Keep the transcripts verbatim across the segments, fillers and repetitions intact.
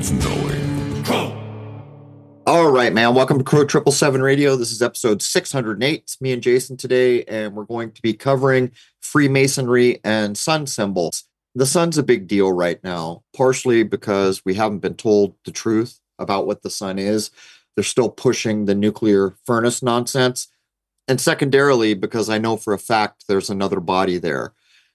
of knowing. All right, man. Welcome to Crow Triple Seven Radio. This is episode six hundred eight. It's me and Jason today, and we're going to be covering Freemasonry and sun symbols. The sun's a big deal right now, partially because we haven't been told the truth about what the sun is. They're still pushing the nuclear furnace nonsense. And secondarily, because I know for a fact there's another body there.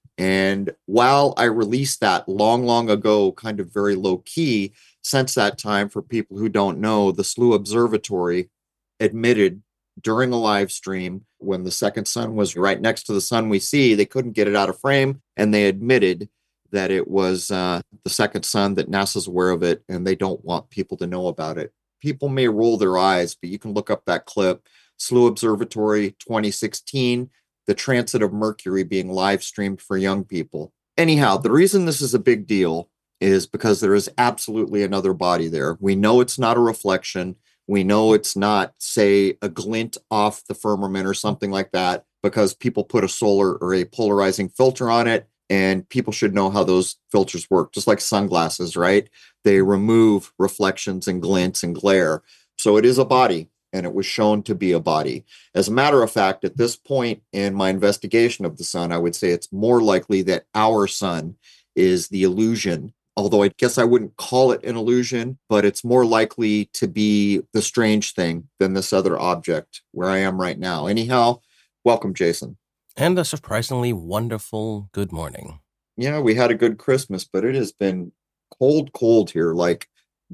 And while I released that long, long ago, kind of very low key, since that time, for people who don't know, the S L U Observatory admitted during a live stream when the second sun was right next to the sun we see, they couldn't get it out of frame. And they admitted that it was uh, the second sun, that NASA's aware of it, and they don't want people to know about it. People may roll their eyes, but you can look up that clip. S L U Observatory twenty sixteen, the transit of Mercury being live streamed for young people. Anyhow, the reason this is a big deal is because there is absolutely another body there. We know it's not a reflection. We know it's not, say, a glint off the firmament or something like that, because people put a solar or a polarizing filter on it, and people should know how those filters work, just like sunglasses, right? They remove reflections and glints and glare. So it is a body, and it was shown to be a body. As a matter of fact, at this point in my investigation of the sun, I would say it's more likely that our sun is the illusion. Although I guess I wouldn't call it an illusion, but it's more likely to be the strange thing than this other object where I am right now. Anyhow, welcome, Jason. And a surprisingly wonderful good morning. Yeah, we had a good Christmas, but it has been cold, cold here, like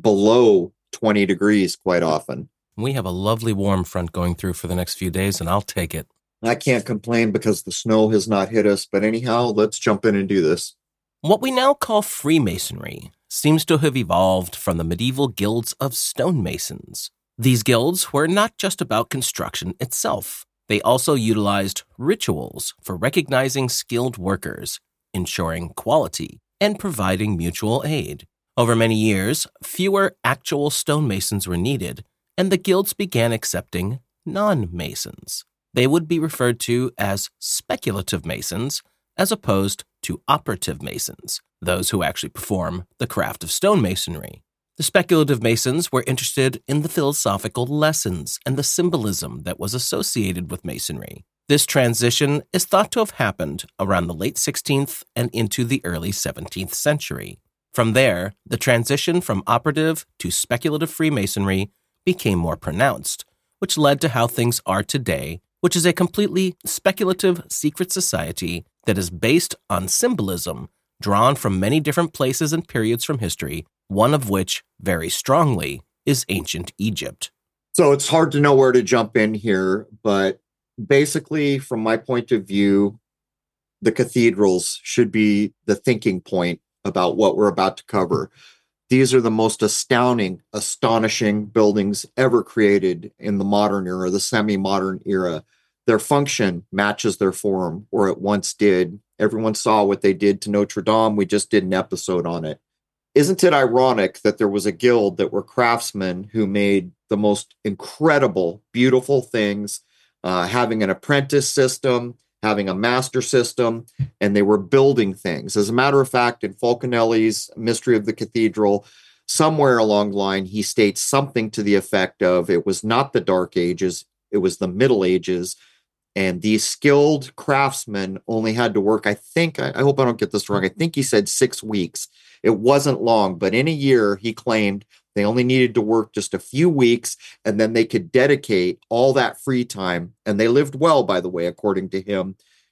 below twenty degrees quite often. We have a lovely warm front going through for the next few days, and I'll take it. I can't complain because the snow has not hit us, but anyhow, let's jump in and do this. What we now call Freemasonry seems to have evolved from the medieval guilds of stonemasons. These guilds were not just about construction itself. They also utilized rituals for recognizing skilled workers, ensuring quality, and providing mutual aid. Over many years, fewer actual stonemasons were needed, and the guilds began accepting non-masons. They would be referred to as speculative masons, as opposed to operative masons, those who actually perform the craft of stonemasonry. The speculative masons were interested in the philosophical lessons and the symbolism that was associated with masonry. This transition is thought to have happened around the late sixteenth and into the early seventeenth century. From there, the transition from operative to speculative Freemasonry became more pronounced, which led to how things are today, which is a completely speculative secret society that is based on symbolism drawn from many different places and periods from history, one of which, very strongly, is ancient Egypt. So it's hard to know where to jump in here, but basically, from my point of view, the cathedrals should be the thinking point about what we're about to cover. These are the most astounding, astonishing buildings ever created in the modern era, the semi-modern era. Their function matches their form, or it once did. Everyone saw what they did to Notre Dame. We just did an episode on it. Isn't it ironic that there was a guild that were craftsmen who made the most incredible, beautiful things, uh, having an apprentice system, having a master system, and they were building things. As a matter of fact, in Falconelli's Mystery of the Cathedral, somewhere along the line, he states something to the effect of, it was not the Dark Ages, it was the Middle Ages, and these skilled craftsmen only had to work, I think, I, I hope I don't get this wrong, I think he said six weeks. It wasn't long, but in a year, he claimed they only needed to work just a few weeks, and then they could dedicate all that free time, and they lived well, by the way, according to him,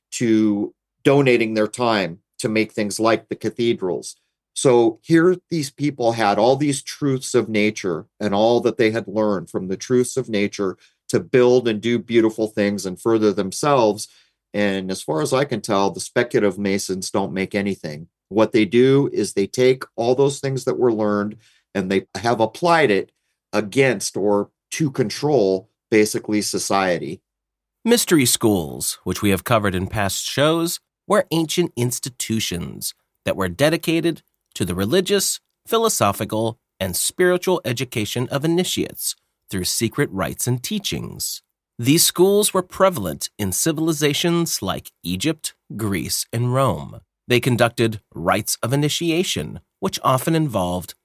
to donating their time to make things like the cathedrals. So here these people had all these truths of nature and all that they had learned from the truths of nature to build and do beautiful things and further themselves. And as far as I can tell, the speculative masons don't make anything. What they do is they take all those things that were learned and they have applied it against or to control basically society. Mystery schools, which we have covered in past shows, were ancient institutions that were dedicated to the religious, philosophical, and spiritual education of initiates through secret rites and teachings. These schools were prevalent in civilizations like Egypt, Greece, and Rome. They conducted rites of initiation, which often involved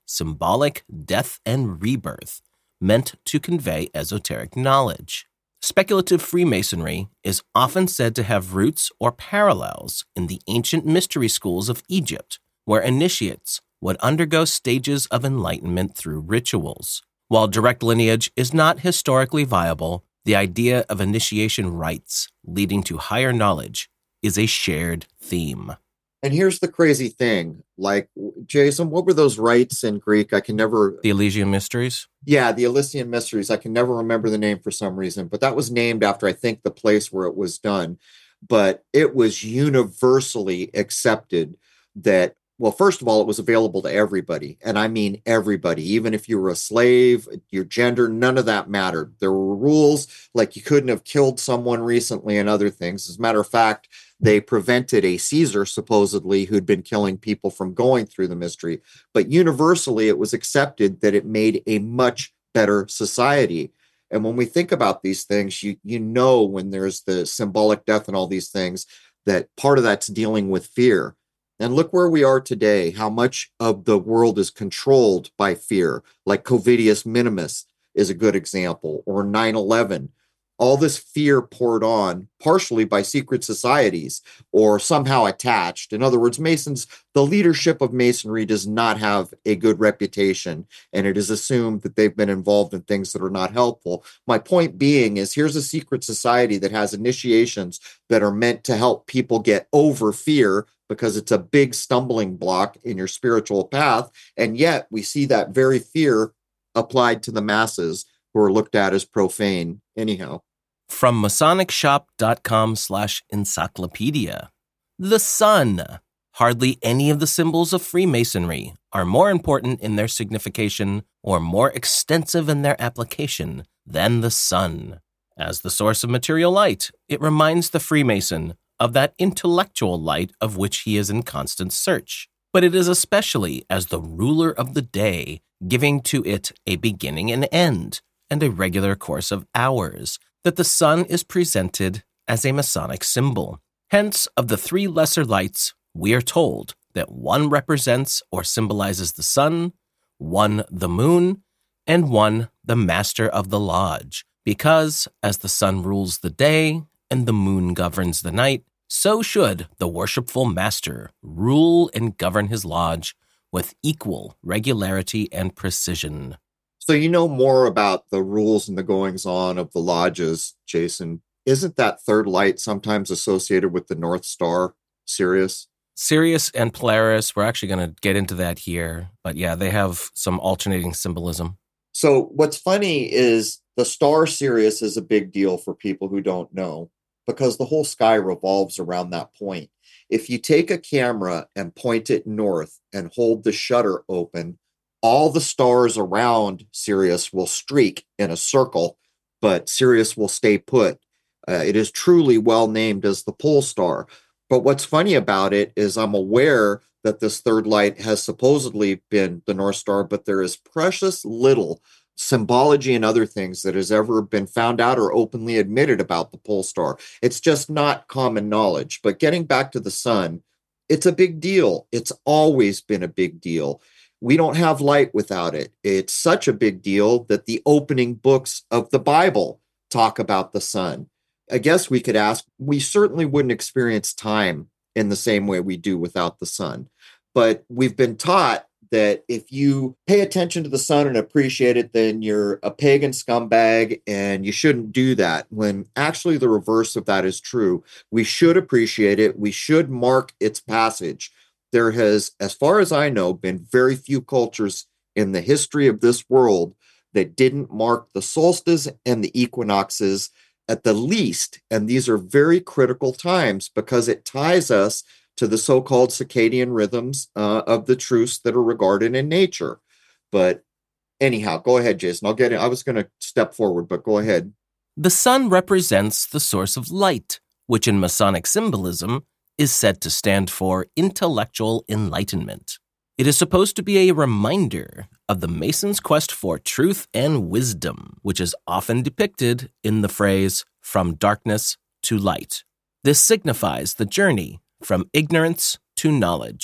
symbolic death and rebirth, meant to convey esoteric knowledge. Speculative Freemasonry is often said to have roots or parallels in the ancient mystery schools of Egypt, where initiates would undergo stages of enlightenment through rituals. While direct lineage is not historically viable, the idea of initiation rites leading to higher knowledge is a shared theme. And here's the crazy thing. Like, Jason, what were those rites in Greek? I can never... The Elysian Mysteries? Yeah, the Elysian Mysteries. I can never remember the name for some reason, but that was named after, I think, the place where it was done. But it was universally accepted that, well, first of all, it was available to everybody. And I mean everybody. Even if you were a slave, your gender, none of that mattered. There were rules, like you couldn't have killed someone recently and other things. As a matter of fact, they prevented a Caesar, supposedly, who'd been killing people from going through the mystery. But universally, it was accepted that it made a much better society. And when we think about these things, you, you know, when there's the symbolic death and all these things, that part of that's dealing with fear. And look where we are today, how much of the world is controlled by fear, like Covidius Minimus is a good example, or nine eleven. All this fear poured on partially by secret societies or somehow attached. In other words, Masons, the leadership of Masonry does not have a good reputation, and it is assumed that they've been involved in things that are not helpful. My point being is, here's a secret society that has initiations that are meant to help people get over fear, because it's a big stumbling block in your spiritual path. And yet we see that very fear applied to the masses who are looked at as profane. Anyhow. From MasonicShop.com slash encyclopedia. The sun. Hardly any of the symbols of Freemasonry are more important in their signification or more extensive in their application than the sun. As the source of material light, it reminds the Freemason of that intellectual light of which he is in constant search. But it is especially as the ruler of the day, giving to it a beginning and end, and a regular course of hours, that the sun is presented as a Masonic symbol. Hence, of the three lesser lights, we are told that one represents or symbolizes the sun, one the moon, and one the master of the lodge, because as the sun rules the day and the moon governs the night, so should the worshipful master rule and govern his lodge with equal regularity and precision. So you know more about the rules and the goings-on of the lodges, Jason. Isn't that third light sometimes associated with the North Star, Sirius? Sirius and Polaris, we're actually going to get into that here. But yeah, they have some alternating symbolism. So what's funny is the star Sirius is a big deal for people who don't know, because the whole sky revolves around that point. If you take a camera and point it north and hold the shutter open, all the stars around Sirius will streak in a circle, but Sirius will stay put. Uh, it is truly well named as the pole star. But what's funny about it is I'm aware that this third light has supposedly been the North Star, but there is precious little symbology and other things that has ever been found out or openly admitted about the pole star. It's just not common knowledge. But getting back to the sun, it's a big deal. It's always been a big deal. We don't have light without it. It's such a big deal that the opening books of the Bible talk about the sun. I guess we could ask, we certainly wouldn't experience time in the same way we do without the sun. But we've been taught that if you pay attention to the sun and appreciate it, then you're a pagan scumbag and you shouldn't do that, when actually the reverse of that is true. We should appreciate it. We should mark its passage. There has, as far as I know, been very few cultures in the history of this world that didn't mark the solstice and the equinoxes at the least. And these are very critical times because it ties us to the so-called circadian rhythms uh, of the truths that are regarded in nature. But anyhow, go ahead, Jason. I'll get it. I was going to step forward, but go ahead. The sun represents the source of light, which in Masonic symbolism is said to stand for intellectual enlightenment. It is supposed to be a reminder of the Mason's quest for truth and wisdom, which is often depicted in the phrase, from darkness to light. This signifies the journey from ignorance to knowledge.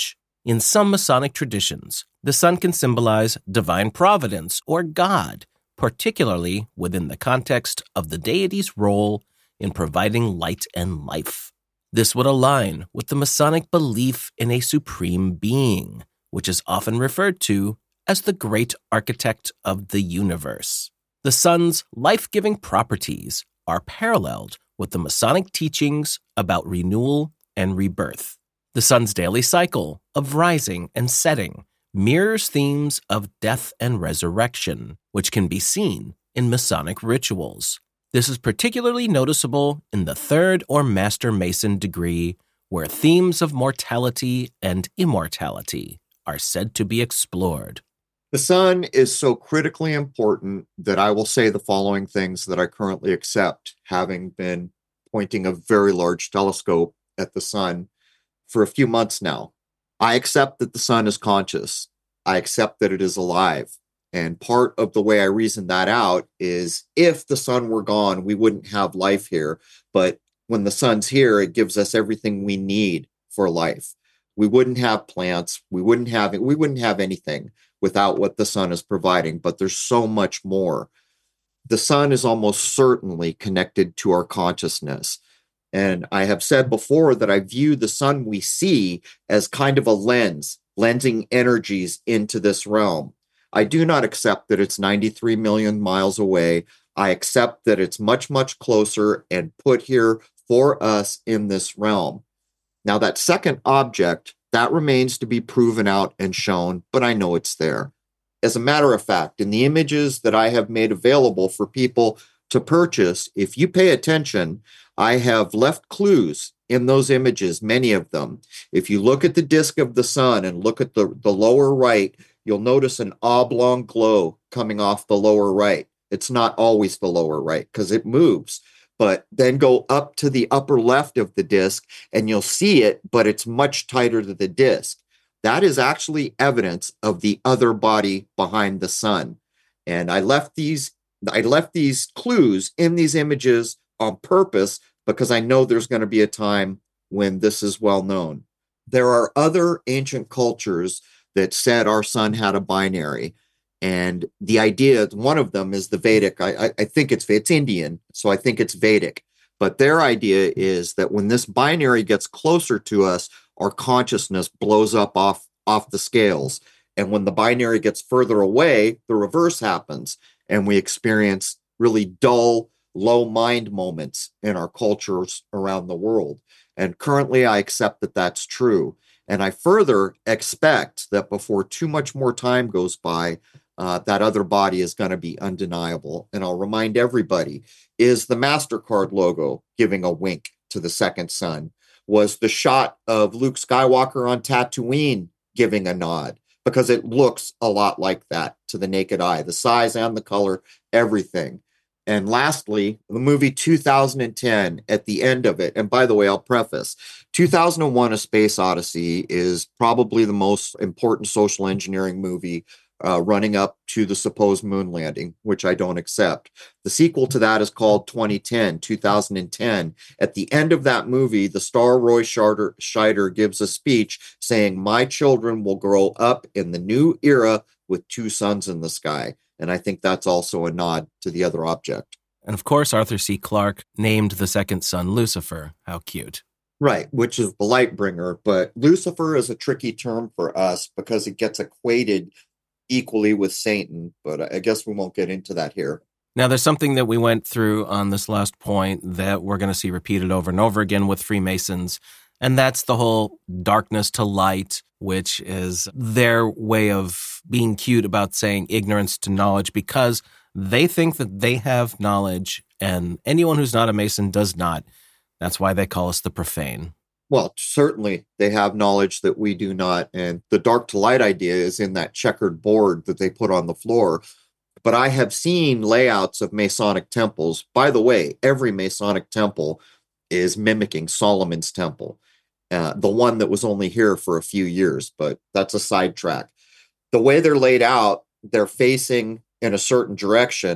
In some Masonic traditions, the sun can symbolize divine providence or God, particularly within the context of the deity's role in providing light and life. This would align with the Masonic belief in a supreme being, which is often referred to as the great architect of the universe. The sun's life-giving properties are paralleled with the Masonic teachings about renewal and rebirth. The sun's daily cycle of rising and setting mirrors themes of death and resurrection, which can be seen in Masonic rituals. This is particularly noticeable in the third or Master Mason degree, where themes of mortality and immortality are said to be explored. The sun is so critically important that I will say the following things that I currently accept, having been pointing a very large telescope at the sun for a few months now. I accept that the sun is conscious. I accept that it is alive. And part of the way I reason that out is if the sun were gone, we wouldn't have life here. But when the sun's here, it gives us everything we need for life. We wouldn't have plants. We wouldn't have we wouldn't have anything without what the sun is providing. But there's so much more. The sun is almost certainly connected to our consciousness. And I have said before that I view the sun we see as kind of a lens, lensing energies into this realm. I do not accept that it's ninety-three million miles away. I accept that it's much, much closer and put here for us in this realm. Now, that second object, that remains to be proven out and shown, but I know it's there. As a matter of fact, in the images that I have made available for people to purchase, if you pay attention, I have left clues in those images, many of them. If you look at the disk of the sun and look at the, the lower right, you'll notice an oblong glow coming off the lower right. It's not always the lower right because it moves, but then go up to the upper left of the disk and you'll see it, but it's much tighter to the disk. That is actually evidence of the other body behind the sun. And I left these, I left these clues in these images on purpose because I know there's going to be a time when this is well known. There are other ancient cultures that said our sun had a binary. And the idea, one of them is the Vedic. I, I think it's, it's Indian, so I think it's Vedic. But their idea is that when this binary gets closer to us, our consciousness blows up off, off the scales. And when the binary gets further away, the reverse happens. And we experience really dull, low mind moments in our cultures around the world. And currently, I accept that that's true. And I further expect that before too much more time goes by, uh, that other body is going to be undeniable. And I'll remind everybody, is the MasterCard logo giving a wink to the second sun? Was the shot of Luke Skywalker on Tatooine giving a nod? Because it looks a lot like that to the naked eye, the size and the color, everything. And lastly, the movie two thousand ten, at the end of it, and by the way, I'll preface, two thousand one, A Space Odyssey is probably the most important social engineering movie uh, running up to the supposed moon landing, which I don't accept. The sequel to that is called twenty ten, two thousand ten. At the end of that movie, the star Roy Scheider, Scheider gives a speech saying, "My children will grow up in the new era with two suns in the sky." And I think that's also a nod to the other object. And of course, Arthur C. Clarke named the second son Lucifer. How cute. Right, which is the light bringer. But Lucifer is a tricky term for us because it gets equated equally with Satan. But I guess we won't get into that here. Now, there's something that we went through on this last point that we're going to see repeated over and over again with Freemasons. And that's the whole darkness to light, which is their way of being cute about saying ignorance to knowledge, because they think that they have knowledge and anyone who's not a Mason does not. That's why they call us the profane. Well, certainly they have knowledge that we do not. And the dark to light idea is in that checkered board that they put on the floor. But I have seen layouts of Masonic temples. By the way, every Masonic temple is mimicking Solomon's temple. Uh, the one that was only here for a few years, but that's a sidetrack. The way they're laid out, they're facing in a certain direction,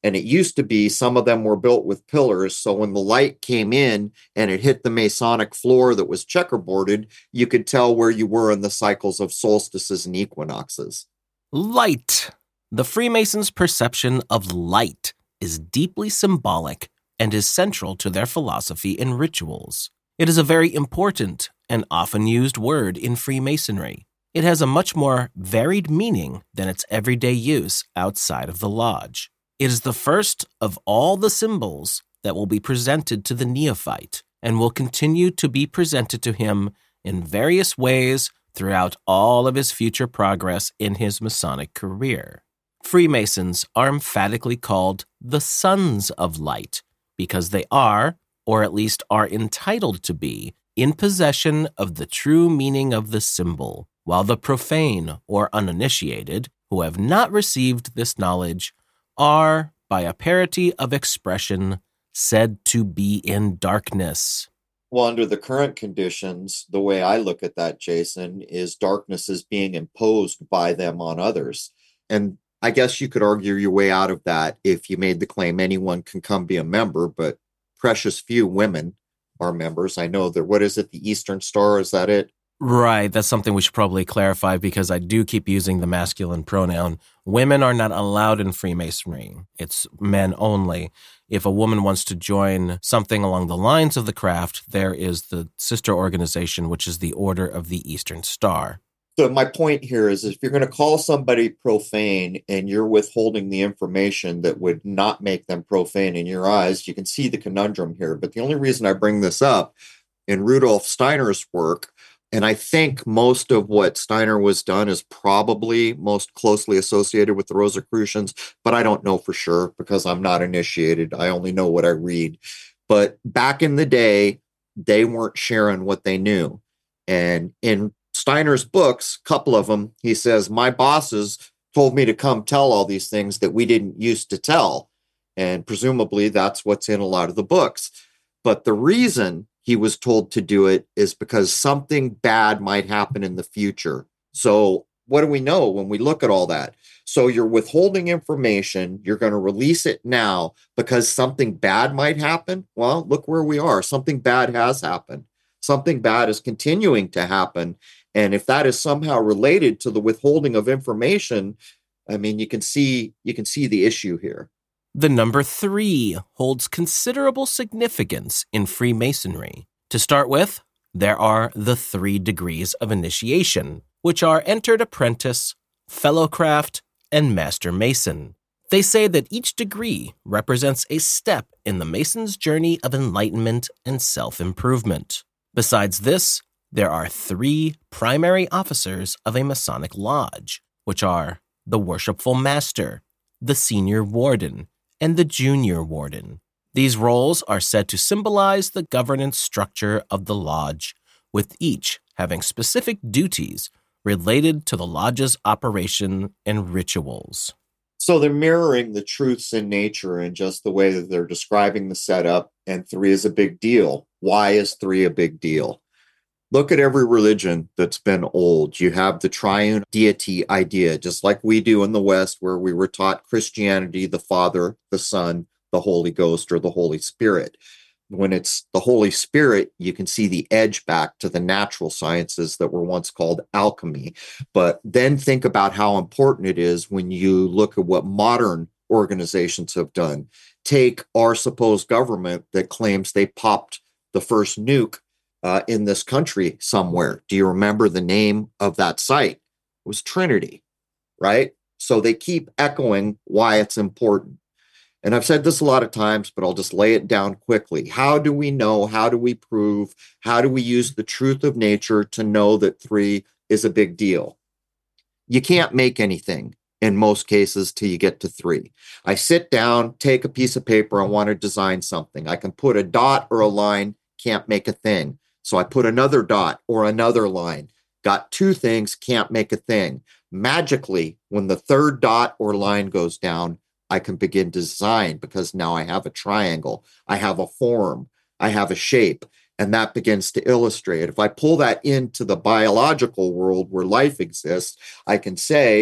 And it used to be some of them were built with pillars. So when the light came in and it hit the Masonic floor that was checkerboarded, you could tell where you were in the cycles of solstices and equinoxes. Light. The Freemasons' perception of light is deeply symbolic and is central to their philosophy and rituals. It is a very important and often used word in Freemasonry. It has a much more varied meaning than its everyday use outside of the lodge. It is the first of all the symbols that will be presented to the neophyte and will continue to be presented to him in various ways throughout all of his future progress in his Masonic career. Freemasons are emphatically called the Sons of Light because they are, or at least are entitled to be, in possession of the true meaning of the symbol, while the profane or uninitiated, who have not received this knowledge, are, by a parity of expression, said to be in darkness. Well, under the current conditions, the way I look at that, Jason, is darkness is being imposed by them on others. And I guess you could argue your way out of that if you made the claim anyone can come be a member, but precious few women are members. I know that, what is it, the Eastern Star, is that it? Right, that's something we should probably clarify because I do keep using the masculine pronoun. Women are not allowed in Freemasonry. It's men only. If a woman wants to join something along the lines of the craft, there is the sister organization, which is the Order of the Eastern Star. So my point here is, if you're going to call somebody profane and you're withholding the information that would not make them profane in your eyes, you can see the conundrum here. But the only reason I bring this up, in Rudolf Steiner's work, and I think most of what Steiner was done is probably most closely associated with the Rosicrucians, but I don't know for sure because I'm not initiated. I only know what I read. But back in the day, they weren't sharing what they knew. And in Steiner's books, a couple of them, he says, my bosses told me to come tell all these things that we didn't used to tell. And presumably that's what's in a lot of the books. But the reason he was told to do it is because something bad might happen in the future. So what do we know when we look at all that? So you're withholding information, you're going to release it now because something bad might happen. Well, look where we are. Something bad has happened. Something bad is continuing to happen. And if that is somehow related to the withholding of information, I mean, you can see, you can see the issue here. The number three holds considerable significance in Freemasonry. To start with, there are the three degrees of initiation, which are entered apprentice, fellowcraft, and master mason. They say that each degree represents a step in the Mason's journey of enlightenment and self-improvement. Besides this, there are three primary officers of a Masonic lodge, which are the Worshipful Master, the Senior Warden, and the Junior Warden. These roles are said to symbolize the governance structure of the lodge, with each having specific duties related to the lodge's operation and rituals. So they're mirroring the truths in nature in just the way that they're describing the setup, and three is a big deal. Why is three a big deal? Look at every religion that's been old. You have the triune deity idea, just like we do in the West, where we were taught Christianity, the Father, the Son, the Holy Ghost, or the Holy Spirit. When it's the Holy Spirit, you can see the edge back to the natural sciences that were once called alchemy. But then think about how important it is when you look at what modern organizations have done. Take our supposed government that claims they popped the first nuke Uh, in this country somewhere. Do you remember the name of that site? It was Trinity, right? So they keep echoing why it's important. And I've said this a lot of times, but I'll just lay it down quickly. How do we know? How do we prove? How do we use the truth of nature to know that three is a big deal? You can't make anything in most cases till you get to three. I sit down, take a piece of paper, I want to design something. I can put a dot or a line, can't make a thing. So I put another dot or another line. Got two things, can't make a thing. Magically, when the third dot or line goes down, I can begin to design because now I have a triangle. I have a form. I have a shape. And that begins to illustrate. If I pull that into the biological world where life exists, I can say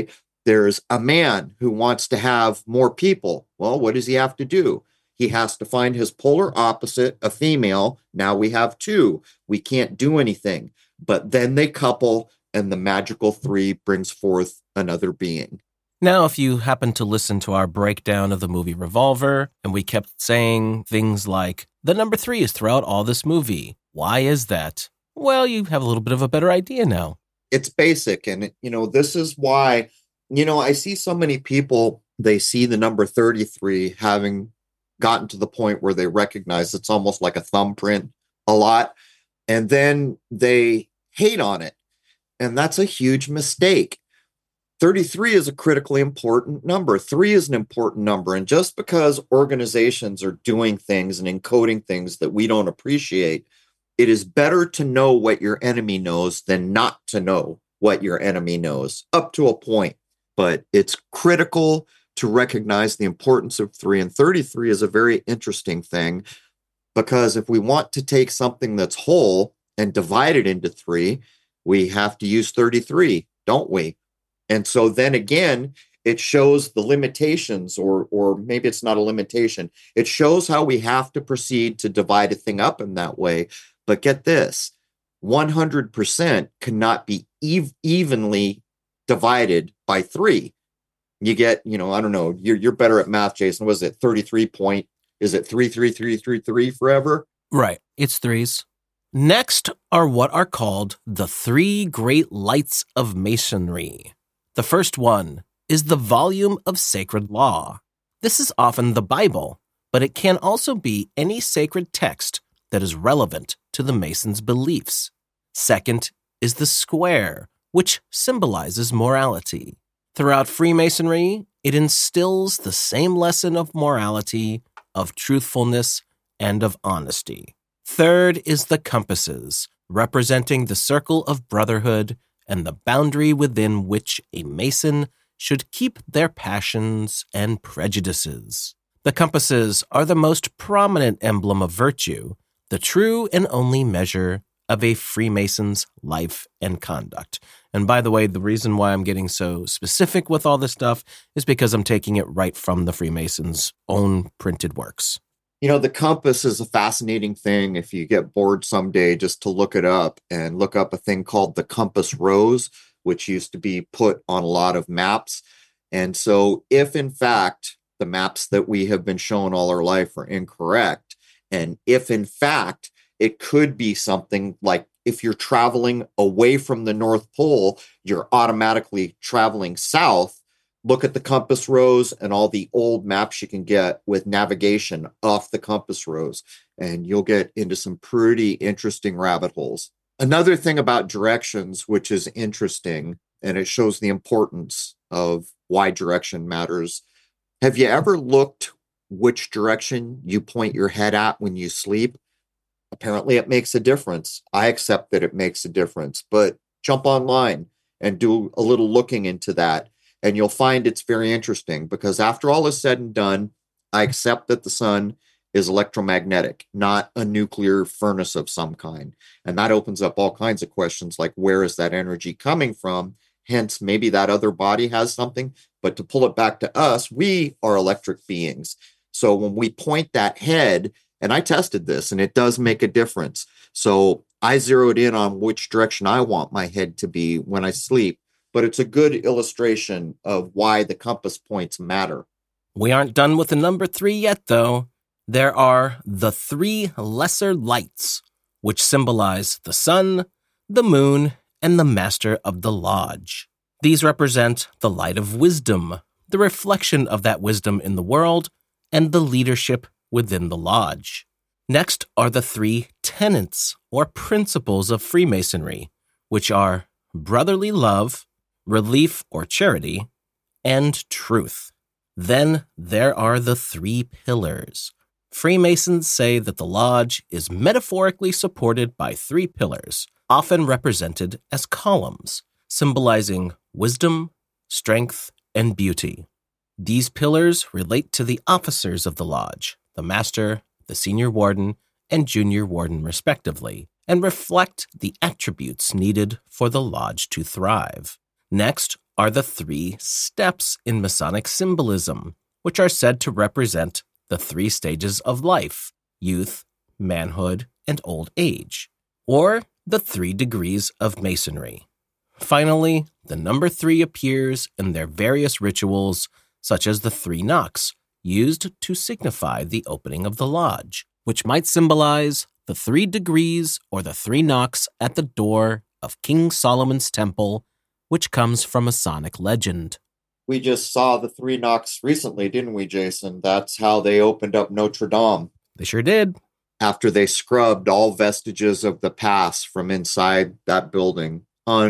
There's a man who wants to have more people. Well, what does he have to do? He has to find his polar opposite, a female. Now we have two. We can't do anything. But then they couple, and the magical three brings forth another being. Now, if you happen to listen to our breakdown of the movie Revolver, and we kept saying things like, the number three is throughout all this movie. Why is that? Well, you have a little bit of a better idea now. It's basic. And, you know, this is why, you know, I see so many people, they see the number thirty-three having gotten to the point where they recognize it's almost like a thumbprint a lot. And then they hate on it. And that's a huge mistake. thirty-three is a critically important number. Three is an important number. And just because organizations are doing things and encoding things that we don't appreciate, it is better to know what your enemy knows than not to know what your enemy knows, up to a point. But it's critical to recognize the importance of three. And thirty-three is a very interesting thing, because if we want to take something that's whole and divide it into three, we have to use thirty-three, don't we? And so then again, it shows the limitations, or or maybe it's not a limitation. It shows how we have to proceed to divide a thing up in that way. But get this, one hundred percent cannot be ev- evenly divided by three. You get, you know, I don't know, you're you're better at math, Jason. Was it thirty-three point? Is it three, three, three, three, three forever? Right. It's threes. Next are what are called the three great lights of Masonry. The first one is the volume of sacred law. This is often the Bible, but it can also be any sacred text that is relevant to the Mason's beliefs. Second is the square, which symbolizes morality. Throughout Freemasonry, it instills the same lesson of morality, of truthfulness, and of honesty. Third is the compasses, representing the circle of brotherhood and the boundary within which a Mason should keep their passions and prejudices. The compasses are the most prominent emblem of virtue, the true and only measure of a Freemason's life and conduct. And by the way, the reason why I'm getting so specific with all this stuff is because I'm taking it right from the Freemasons' own printed works. You know, the compass is a fascinating thing. If you get bored someday, just to look it up and look up a thing called the compass rose, which used to be put on a lot of maps. And so if in fact the maps that we have been shown all our life are incorrect, and if in fact it could be something like, if you're traveling away from the North Pole, you're automatically traveling south. Look at the compass rose and all the old maps you can get with navigation off the compass rose, and you'll get into some pretty interesting rabbit holes. Another thing about directions, which is interesting, and it shows the importance of why direction matters. Have you ever looked which direction you point your head at when you sleep? Apparently it makes a difference. I accept that it makes a difference, but jump online and do a little looking into that. And you'll find it's very interesting, because after all is said and done, I accept that the sun is electromagnetic, not a nuclear furnace of some kind. And that opens up all kinds of questions like, where is that energy coming from? Hence, maybe that other body has something. But to pull it back to us, we are electric beings. So when we point that head, and I tested this, and it does make a difference. So I zeroed in on which direction I want my head to be when I sleep. But it's a good illustration of why the compass points matter. We aren't done with the number three yet, though. There are the three lesser lights, which symbolize the sun, the moon, and the master of the lodge. These represent the light of wisdom, the reflection of that wisdom in the world, and the leadership within the lodge. Next are the three tenets or principles of Freemasonry, which are brotherly love, relief or charity, and truth. Then there are the three pillars. Freemasons say that the lodge is metaphorically supported by three pillars, often represented as columns, symbolizing wisdom, strength, and beauty. These pillars relate to the officers of the lodge, the master, the senior warden, and junior warden respectively, and reflect the attributes needed for the lodge to thrive. Next are the three steps in Masonic symbolism, which are said to represent the three stages of life: youth, manhood, and old age, or the three degrees of Masonry. Finally, the number three appears in their various rituals, such as the three knocks, used to signify the opening of the lodge, which might symbolize the three degrees or the three knocks at the door of King Solomon's temple, which comes from Masonic legend. We just saw the three knocks recently, didn't we, Jason? That's how they opened up Notre Dame. They sure did. After they scrubbed all vestiges of the past from inside that building.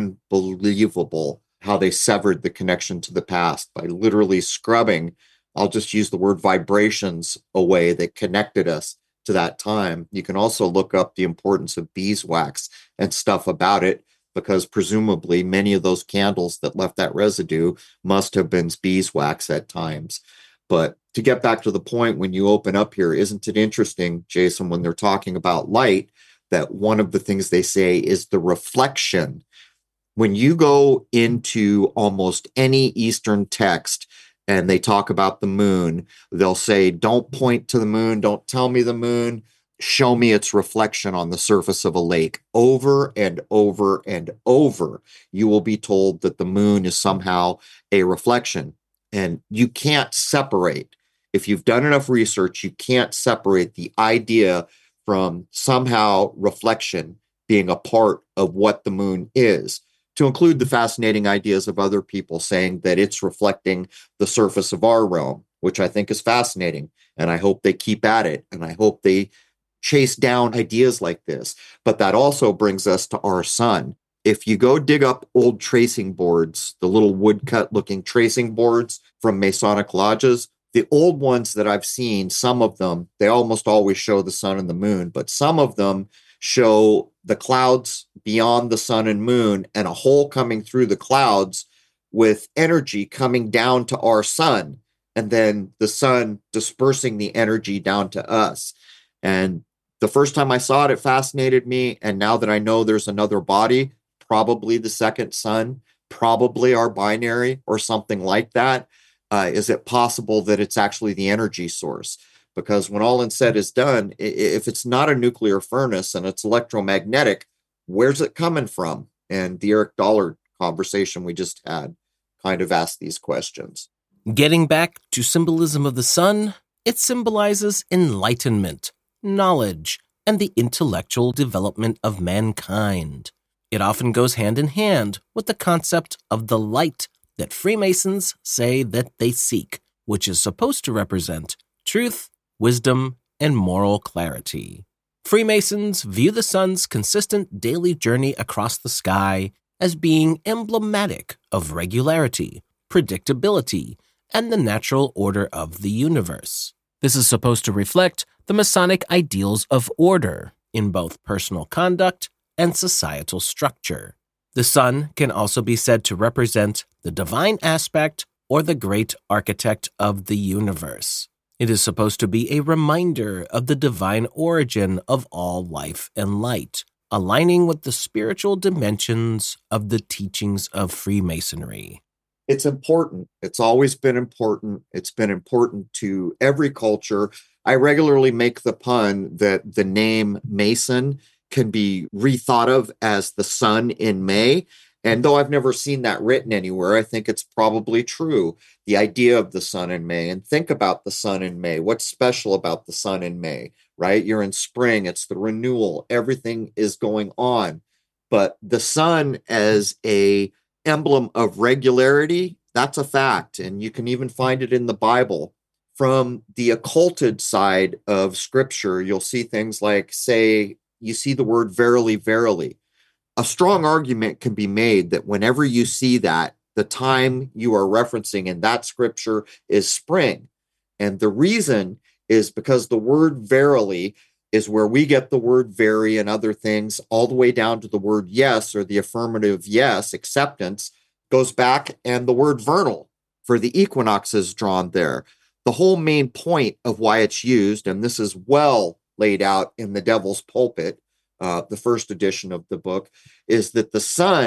Unbelievable how they severed the connection to the past by literally scrubbing, I'll just use the word vibrations away that connected us to that time. You can also look up the importance of beeswax and stuff about it, because presumably many of those candles that left that residue must have been beeswax at times. But to get back to the point, when you open up here, isn't it interesting, Jason, when they're talking about light, that one of the things they say is the reflection. When you go into almost any Eastern text and they talk about the moon, they'll say, don't point to the moon, don't tell me the moon, show me its reflection on the surface of a lake. Over and over and over, you will be told that the moon is somehow a reflection. And you can't separate. If you've done enough research, you can't separate the idea from somehow reflection being a part of what the moon is, to include the fascinating ideas of other people saying that it's reflecting the surface of our realm, which I think is fascinating. And I hope they keep at it. And I hope they chase down ideas like this. But that also brings us to our sun. If you go dig up old tracing boards, the little woodcut looking tracing boards from Masonic lodges, the old ones that I've seen, some of them, they almost always show the sun and the moon, but some of them show the clouds beyond the sun and moon and a hole coming through the clouds with energy coming down to our sun, and then the sun dispersing the energy down to us. And the first time I saw it, it fascinated me. And now that I know there's another body, probably the second sun, probably our binary or something like that, uh, is it possible that it's actually the energy source? Because when all is said is done, if it's not a nuclear furnace and it's electromagnetic, where's it coming from? And the Eric Dollard conversation we just had kind of asked these questions. Getting back to symbolism of the sun, it symbolizes enlightenment, knowledge, and the intellectual development of mankind. It often goes hand in hand with the concept of the light that Freemasons say that they seek, which is supposed to represent truth, wisdom, and moral clarity. Freemasons view the sun's consistent daily journey across the sky as being emblematic of regularity, predictability, and the natural order of the universe. This is supposed to reflect the Masonic ideals of order in both personal conduct and societal structure. The sun can also be said to represent the divine aspect or the great architect of the universe. It is supposed to be a reminder of the divine origin of all life and light, aligning with the spiritual dimensions of the teachings of Freemasonry. It's important. It's always been important. It's been important to every culture. I regularly make the pun that the name Mason can be rethought of as the sun in May. And though I've never seen that written anywhere, I think it's probably true. The idea of the sun in May, and think about the sun in May. What's special about the sun in May, right? You're in spring. It's the renewal. Everything is going on. But the sun as a emblem of regularity, that's a fact. And you can even find it in the Bible. From the occulted side of scripture, you'll see things like, say, you see the word verily, verily. A strong argument can be made that whenever you see that, the time you are referencing in that scripture is spring. And the reason is because the word verily is where we get the word very and other things, all the way down to the word yes, or the affirmative yes, acceptance, goes back, and the word vernal for the equinox is drawn there. The whole main point of why it's used, and this is well laid out in The Devil's Pulpit, uh, the first edition of the book, is that the sun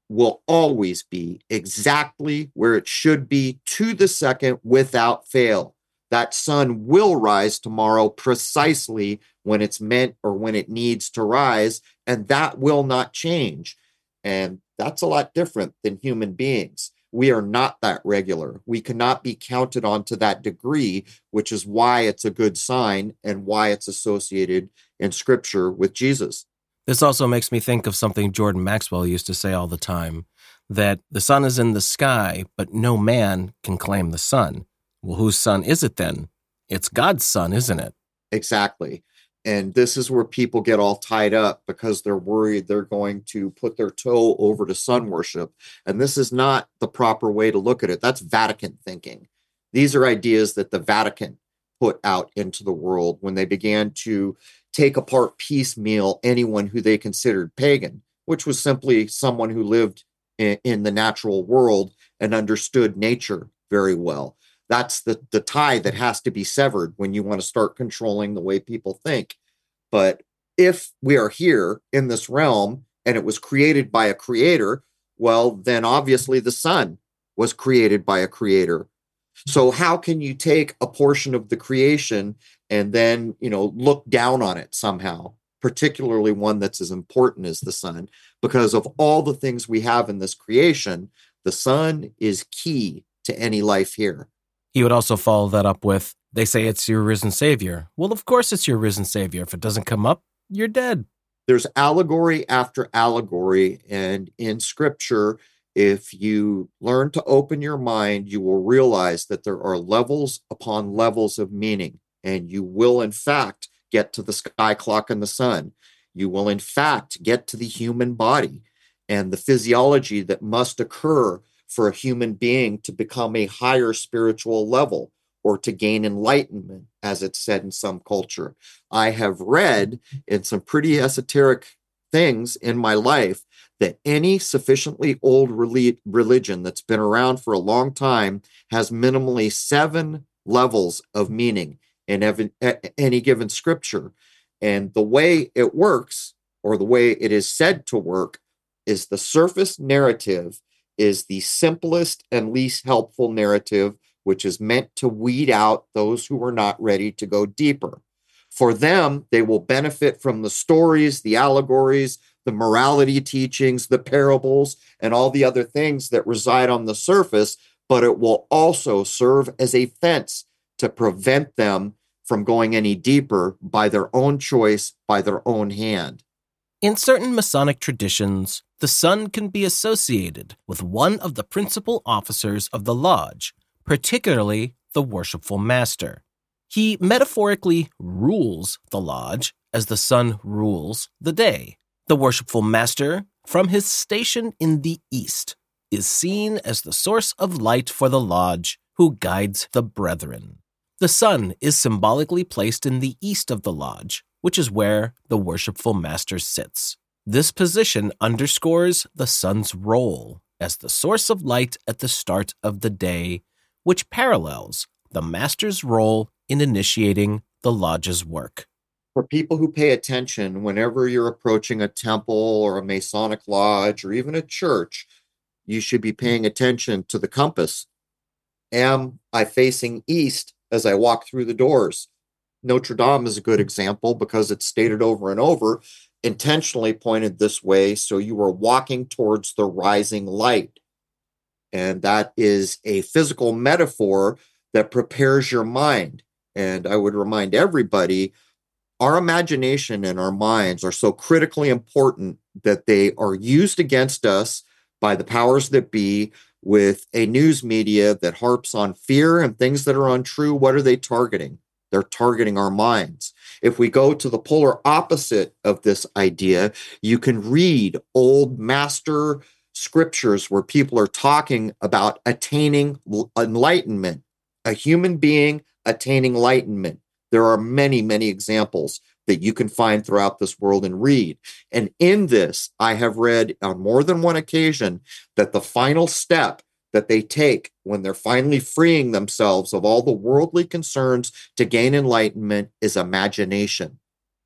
will always be exactly where it should be to the second without fail. That sun will rise tomorrow precisely when it's meant or when it needs to rise, and that will not change. And that's a lot different than human beings. We are not that regular. We cannot be counted on to that degree, which is why it's a good sign and why it's associated in Scripture with Jesus. This also makes me think of something Jordan Maxwell used to say all the time, that the sun is in the sky, but no man can claim the sun. Well, whose sun is it then? It's God's sun, isn't it? Exactly. And this is where people get all tied up because they're worried they're going to put their toe over to sun worship. And this is not the proper way to look at it. That's Vatican thinking. These are ideas that the Vatican put out into the world when they began to take apart piecemeal anyone who they considered pagan, which was simply someone who lived in, in the natural world and understood nature very well. That's the, the tie that has to be severed when you want to start controlling the way people think. But if we are here in this realm and it was created by a creator, well, then obviously the sun was created by a creator. So how can you take a portion of the creation and then, you know, look down on it somehow, particularly one that's as important as the sun? Because of all the things we have in this creation, the sun is key to any life here. He would also follow that up with, they say it's your risen Savior. Well, of course it's your risen Savior. If it doesn't come up, you're dead. There's allegory after allegory, and in Scripture, if you learn to open your mind, you will realize that there are levels upon levels of meaning, and you will, in fact, get to the sky clock and the sun. You will, in fact, get to the human body and the physiology that must occur for a human being to become a higher spiritual level or to gain enlightenment, as it's said in some culture. I have read in some pretty esoteric things in my life that any sufficiently old religion that's been around for a long time has minimally seven levels of meaning in any given scripture. And the way it works, or the way it is said to work, is the surface narrative is the simplest and least helpful narrative, which is meant to weed out those who are not ready to go deeper. For them, they will benefit from the stories, the allegories, the morality teachings, the parables, and all the other things that reside on the surface, but it will also serve as a fence to prevent them from going any deeper by their own choice, by their own hand. In certain Masonic traditions, the sun can be associated with one of the principal officers of the lodge, particularly the worshipful master. He metaphorically rules the lodge as the sun rules the day. The worshipful master, from his station in the east, is seen as the source of light for the lodge who guides the brethren. The sun is symbolically placed in the east of the lodge, which is where the worshipful master sits. This position underscores the sun's role as the source of light at the start of the day, which parallels the master's role in initiating the lodge's work. For people who pay attention, whenever you're approaching a temple or a Masonic lodge or even a church, you should be paying attention to the compass. Am I facing east as I walk through the doors? Notre Dame is a good example because it's stated over and over, intentionally pointed this way, so you are walking towards the rising light. And that is a physical metaphor that prepares your mind. And I would remind everybody, our imagination and our minds are so critically important that they are used against us by the powers that be with a news media that harps on fear and things that are untrue. What are they targeting? They're targeting our minds. If we go to the polar opposite of this idea, you can read old master scriptures where people are talking about attaining enlightenment, a human being attaining enlightenment. There are many, many examples that you can find throughout this world and read. And in this, I have read on more than one occasion that the final step that they take when they're finally freeing themselves of all the worldly concerns to gain enlightenment is imagination.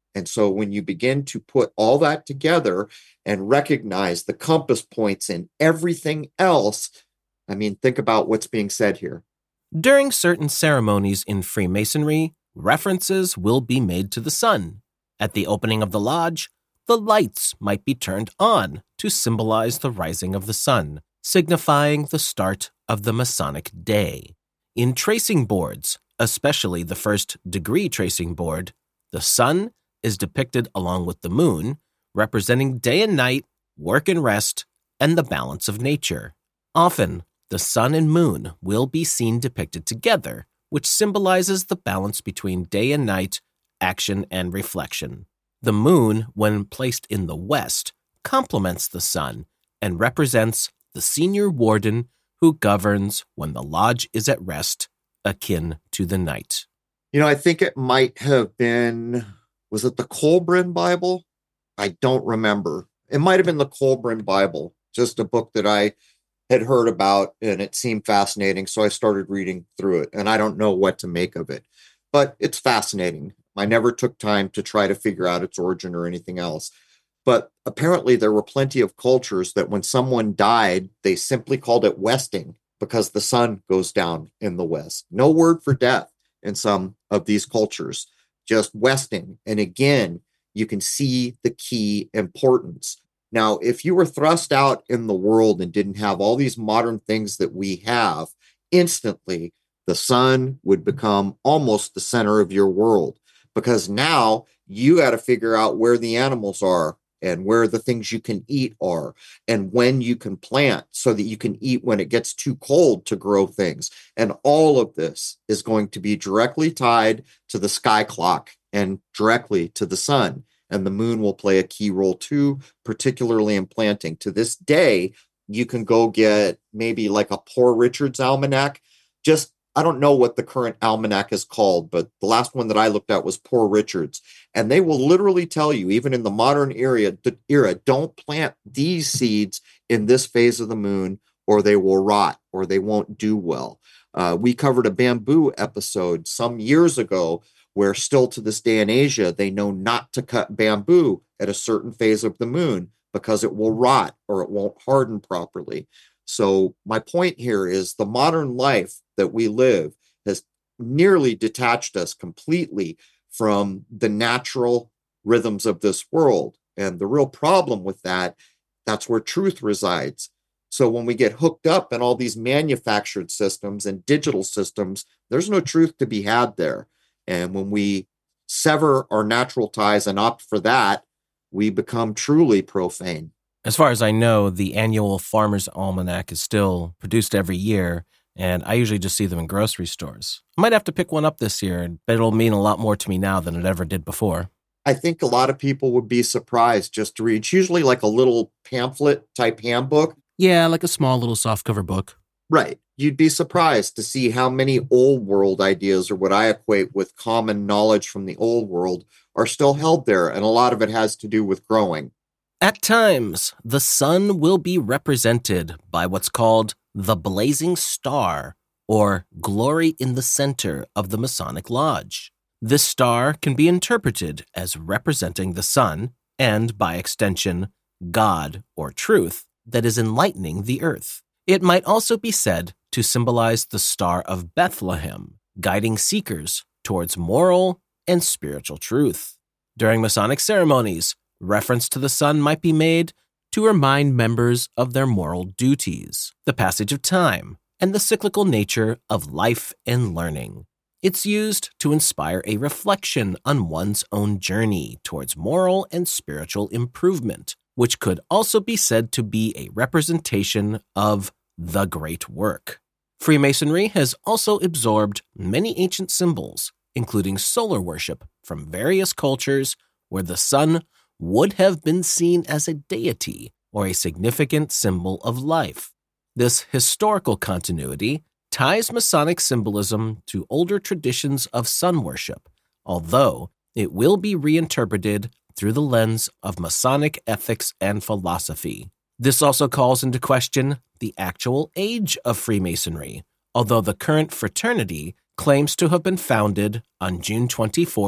And so when you begin to put all that together and recognize the compass points and everything else, I mean, think about what's being said here. During certain ceremonies in Freemasonry, references will be made to the sun. At the opening of the lodge, the lights might be turned on to symbolize the rising of the sun, signifying the start of the Masonic day. In tracing boards, especially the first degree tracing board, the sun is depicted along with the moon, representing day and night, work and rest, and the balance of nature. Often, the sun and moon will be seen depicted together, which symbolizes the balance between day and night, action and reflection. The moon, when placed in the west, complements the sun and represents the senior warden who governs when the lodge is at rest, akin to the night. You know, I think it might have been, was it the Kolbrin Bible? I don't remember. It might have been the Kolbrin Bible, just a book that I had heard about, and it seemed fascinating, so I started reading through it, and I don't know what to make of it. But it's fascinating. I never took time to try to figure out its origin or anything else. But apparently there were plenty of cultures that when someone died, they simply called it westing because the sun goes down in the west. No word for death in some of these cultures, just westing. And again, you can see the key importance. Now, if you were thrust out in the world and didn't have all these modern things that we have, instantly the sun would become almost the center of your world, because now you got to figure out where the animals are and where the things you can eat are and when you can plant so that you can eat when it gets too cold to grow things. And all of this is going to be directly tied to the sky clock and directly to the sun. And the moon will play a key role too, particularly in planting. To this day, you can go get maybe like a Poor Richard's Almanac. Just, I don't know what the current almanac is called, but the last one that I looked at was Poor Richard's. And they will literally tell you, even in the modern era, the era, don't plant these seeds in this phase of the moon, or they will rot, or they won't do well. Uh, we covered a bamboo episode some years ago where still to this day in Asia, they know not to cut bamboo at a certain phase of the moon because it will rot or it won't harden properly. So my point here is the modern life that we live has nearly detached us completely from the natural rhythms of this world. And the real problem with that, that's where truth resides. So when we get hooked up in all these manufactured systems and digital systems, there's no truth to be had there. And when we sever our natural ties and opt for that, we become truly profane. As far as I know, the annual Farmer's Almanac is still produced every year, and I usually just see them in grocery stores. I might have to pick one up this year, but it'll mean a lot more to me now than it ever did before. I think a lot of people would be surprised just to read. It's usually like a little pamphlet type handbook. Yeah, like a small little softcover book. Right. You'd be surprised to see how many old world ideas, or what I equate with common knowledge from the old world, are still held there. And a lot of it has to do with growing. At times, the sun will be represented by what's called the blazing star, or glory in the center of the Masonic Lodge. This star can be interpreted as representing the sun and, by extension, God or truth that is enlightening the earth. It might also be said to symbolize the Star of Bethlehem, guiding seekers towards moral and spiritual truth. During Masonic ceremonies, reference to the sun might be made to remind members of their moral duties, the passage of time, and the cyclical nature of life and learning. It's used to inspire a reflection on one's own journey towards moral and spiritual improvement, which could also be said to be a representation of the great work. Freemasonry has also absorbed many ancient symbols, including solar worship from various cultures where the sun would have been seen as a deity or a significant symbol of life. This historical continuity ties Masonic symbolism to older traditions of sun worship, although it will be reinterpreted through the lens of Masonic ethics and philosophy. This also calls into question the actual age of Freemasonry, although the current fraternity claims to have been founded on June twenty-fourth,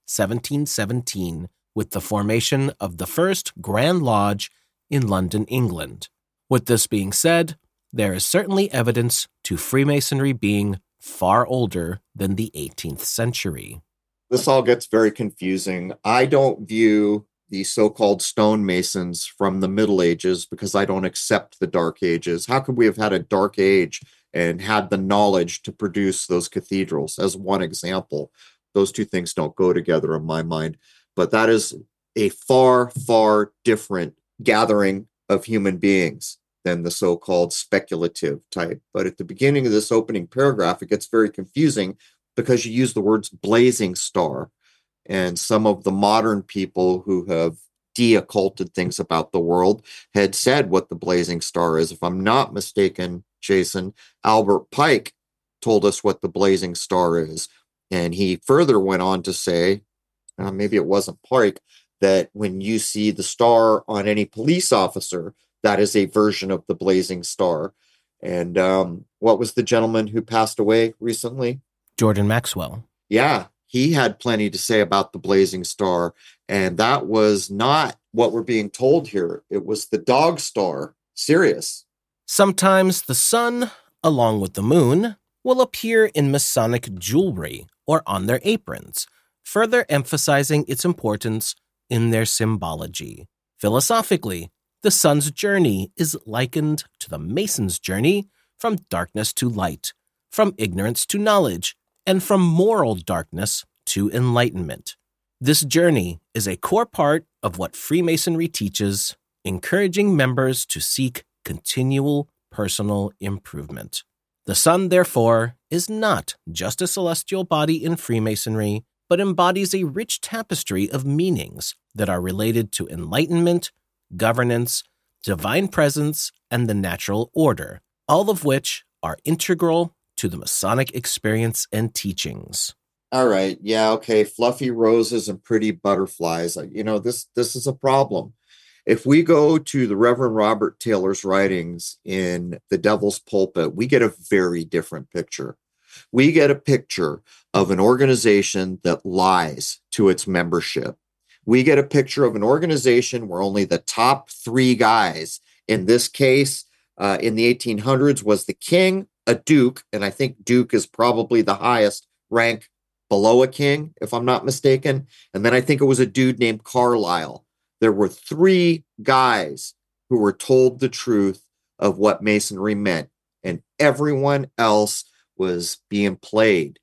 seventeen seventeen, with the formation of the first Grand Lodge in London, England. With this being said, there is certainly evidence to Freemasonry being far older than the eighteenth century. This all gets very confusing. I don't view the so-called stonemasons from the Middle Ages because I don't accept the Dark Ages. How could we have had a Dark Age and had the knowledge to produce those cathedrals? As one example, those two things don't go together in my mind. But that is a far, far different gathering of human beings than the so-called speculative type. But at the beginning of this opening paragraph, it gets very confusing because you use the words blazing star. And some of the modern people who have de-occulted things about the world had said what the blazing star is. If I'm not mistaken, Jason, Albert Pike told us what the blazing star is. And he further went on to say, uh, maybe it wasn't Pike, that when you see the star on any police officer, that is a version of the blazing star. And um, what was the gentleman who passed away recently? Jordan Maxwell. Yeah, he had plenty to say about the blazing star. And that was not what we're being told here. It was the dog star, Sirius. Sometimes the sun, along with the moon, will appear in Masonic jewelry or on their aprons, further emphasizing its importance in their symbology. Philosophically, the sun's journey is likened to the Mason's journey from darkness to light, from ignorance to knowledge, and from moral darkness to enlightenment. This journey is a core part of what Freemasonry teaches, encouraging members to seek continual personal improvement. The sun, therefore, is not just a celestial body in Freemasonry, but embodies a rich tapestry of meanings that are related to enlightenment, governance, divine presence, and the natural order, all of which are integral to the Masonic experience and teachings. All right. Yeah. Okay. Fluffy roses and pretty butterflies. You know, this, this is a problem. If we go to the Reverend Robert Taylor's writings in The Devil's Pulpit, we get a very different picture. We get a picture of an organization that lies to its membership. We get a picture of an organization where only the top three guys, in this case, uh, in the eighteen hundreds, was the king, a duke, and I think duke is probably the highest rank below a king, if I'm not mistaken. And then I think it was a dude named Carlisle. There were three guys who were told the truth of what Masonry meant, and everyone else was being played.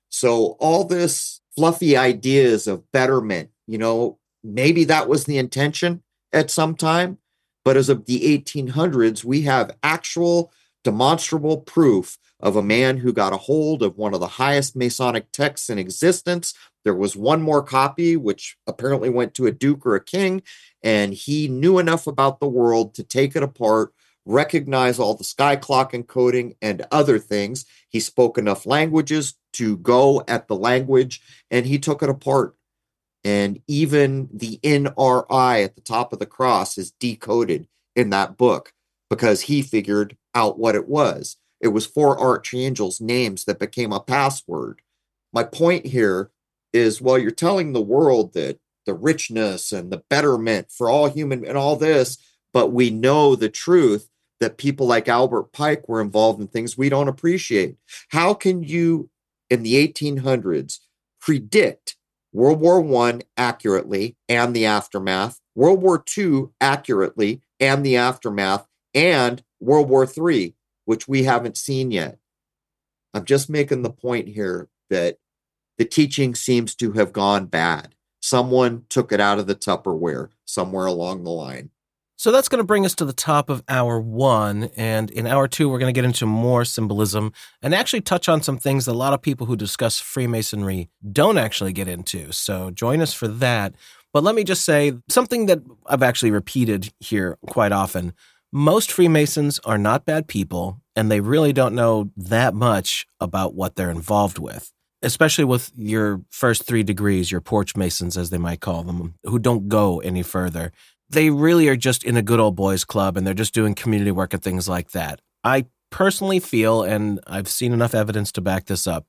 So all this fluffy ideas of betterment, you know, maybe that was the intention at some time, but as of the eighteen hundreds, we have actual demonstrable proof of a man who got a hold of one of the highest Masonic texts in existence. There was one more copy, which apparently went to a duke or a king, and he knew enough about the world to take it apart, recognize all the sky clock encoding and other things. He spoke enough languages to go at the language, and he took it apart. And even the N R I at the top of the cross is decoded in that book because he figured out what it was. It was four archangels' names that became a password. My point here is, while you're telling the world that the richness and the betterment for all human and all this, but we know the truth that people like Albert Pike were involved in things we don't appreciate. How can you, in the eighteen hundreds, predict World War One accurately and the aftermath, World War Two accurately and the aftermath, and World War Three, which we haven't seen yet? I'm just making the point here that the teaching seems to have gone bad. Someone took it out of the Tupperware somewhere along the line. So that's going to bring us to the top of hour one. And in hour two, we're going to get into more symbolism and actually touch on some things that a lot of people who discuss Freemasonry don't actually get into. So join us for that. But let me just say something that I've actually repeated here quite often. Most Freemasons are not bad people, and they really don't know that much about what they're involved with, especially with your first three degrees, your porch masons, as they might call them, who don't go any further. They really are just in a good old boys club, and they're just doing community work and things like that. I personally feel, and I've seen enough evidence to back this up,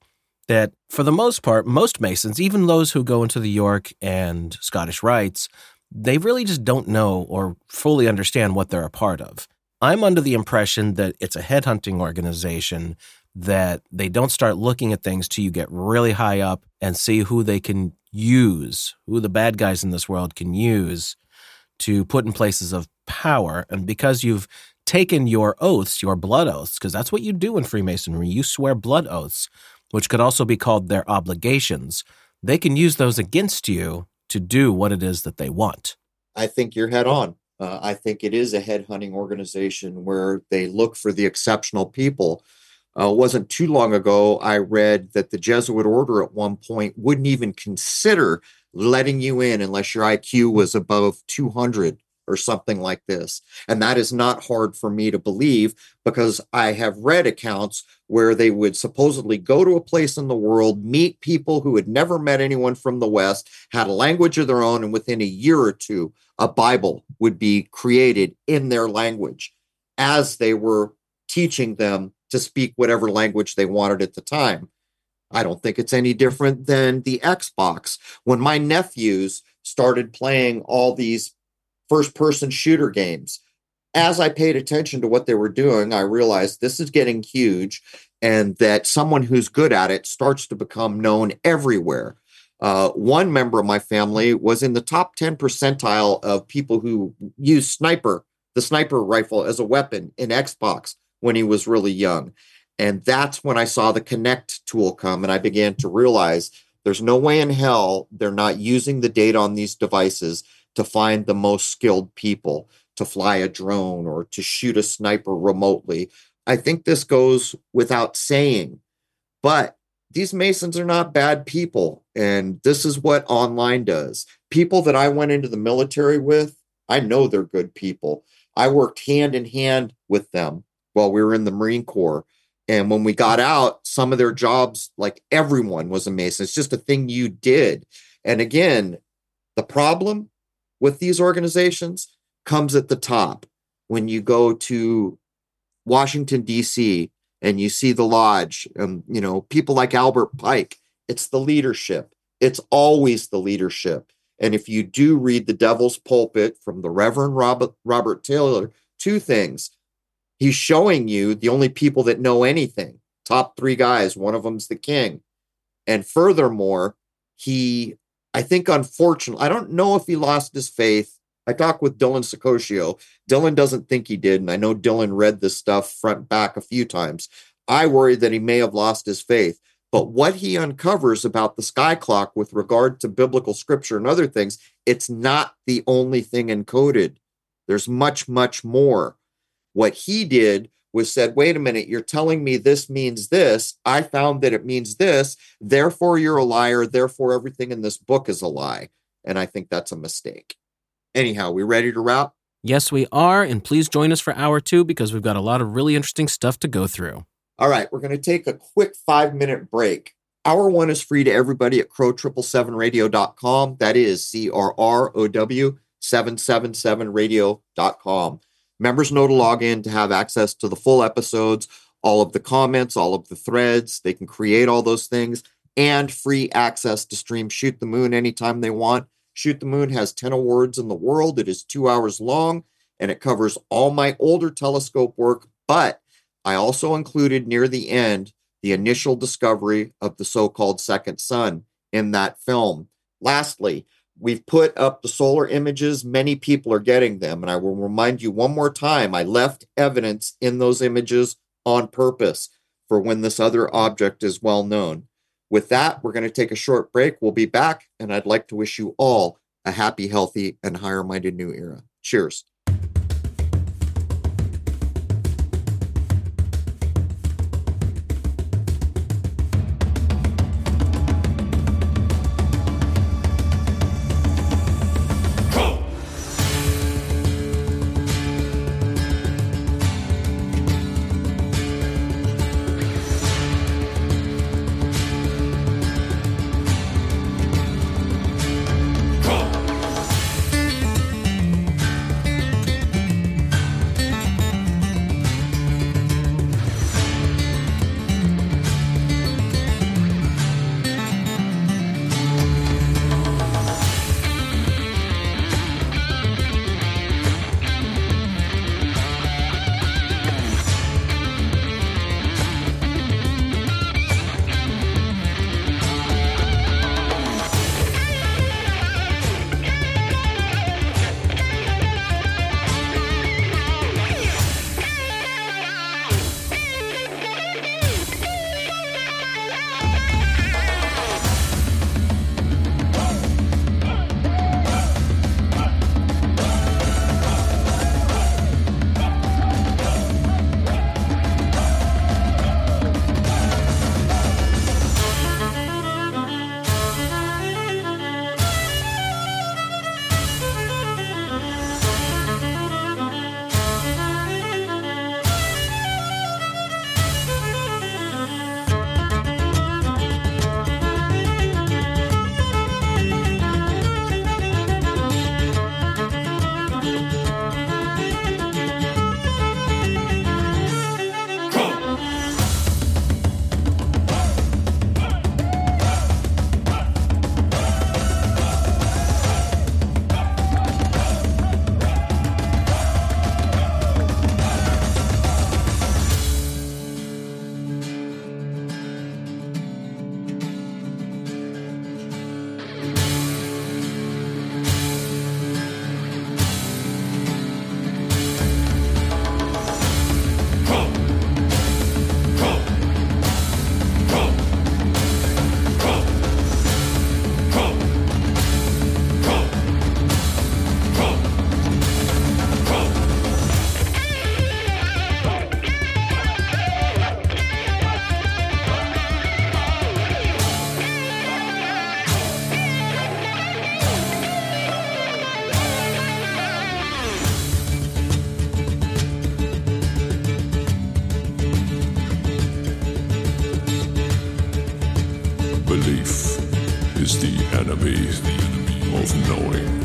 that for the most part, most Masons, even those who go into the York and Scottish Rites, they really just don't know or fully understand what they're a part of. I'm under the impression that it's a headhunting organization, that they don't start looking at things till you get really high up and see who they can use, who the bad guys in this world can use to put in places of power. And because you've taken your oaths, your blood oaths, because that's what you do in Freemasonry, you swear blood oaths, which could also be called their obligations, they can use those against you to do what it is that they want. I think you're head on. Uh, I think it is a headhunting organization where they look for the exceptional people. Uh, it wasn't too long ago, I read that the Jesuit order at one point wouldn't even consider letting you in unless your I Q was above two hundred or something like this. And that is not hard for me to believe, because I have read accounts where they would supposedly go to a place in the world, meet people who had never met anyone from the West, had a language of their own, and within a year or two, a Bible would be created in their language as they were teaching them to speak whatever language they wanted at the time. I don't think it's any different than the Xbox. When my nephews started playing all these first-person shooter games, as I paid attention to what they were doing, I realized this is getting huge, and that someone who's good at it starts to become known everywhere. Uh, one member of my family was in the top ten percentile of people who use sniper, the sniper rifle as a weapon in Xbox when he was really young. And that's when I saw the Connect tool come, and I began to realize there's no way in hell they're not using the data on these devices to find the most skilled people to fly a drone or to shoot a sniper remotely. I think this goes without saying, but these Masons are not bad people. And this is what online does. People that I went into the military with, I know they're good people. I worked hand in hand with them while we were in the Marine Corps. And when we got out, some of their jobs, like everyone was a Mason. It's just a thing you did. And again, the problem with these organizations comes at the top. When you go to Washington, D C, and you see the lodge, and, you know, people like Albert Pike, it's the leadership. It's always the leadership. And if you do read The Devil's Pulpit from the Reverend Robert, Robert Taylor, two things. He's showing you the only people that know anything. Top three guys, one of them's the king. And furthermore, he, I think, unfortunately, I don't know if he lost his faith. I talked with Dylan Sicoscio. Dylan doesn't think he did, and I know Dylan read this stuff front back a few times. I worry that he may have lost his faith. But what he uncovers about the sky clock with regard to biblical scripture and other things, it's not the only thing encoded. There's much, much more. What he did was said, wait a minute, you're telling me this means this. I found that it means this. Therefore, you're a liar. Therefore, everything in this book is a lie. And I think that's a mistake. Anyhow, we ready to wrap? Yes, we are. And please join us for hour two, because we've got a lot of really interesting stuff to go through. All right, we're going to take a quick five-minute break. Hour one is free to everybody at crow seven seven seven radio dot com. That is C R R O W seven seven seven radio dot com. Members know to log in to have access to the full episodes, all of the comments, all of the threads. They can create all those things, and free access to stream Shoot the Moon anytime they want. Shoot the Moon has ten awards in the world. It is two hours long, and it covers all my older telescope work, but I also included near the end the initial discovery of the so-called second sun in that film. Lastly, we've put up the solar images. Many people are getting them. And I will remind you one more time, I left evidence in those images on purpose for when this other object is well known. With that, we're going to take a short break. We'll be back. And I'd like to wish you all a happy, healthy, and higher-minded new era. Cheers. enemy of knowing.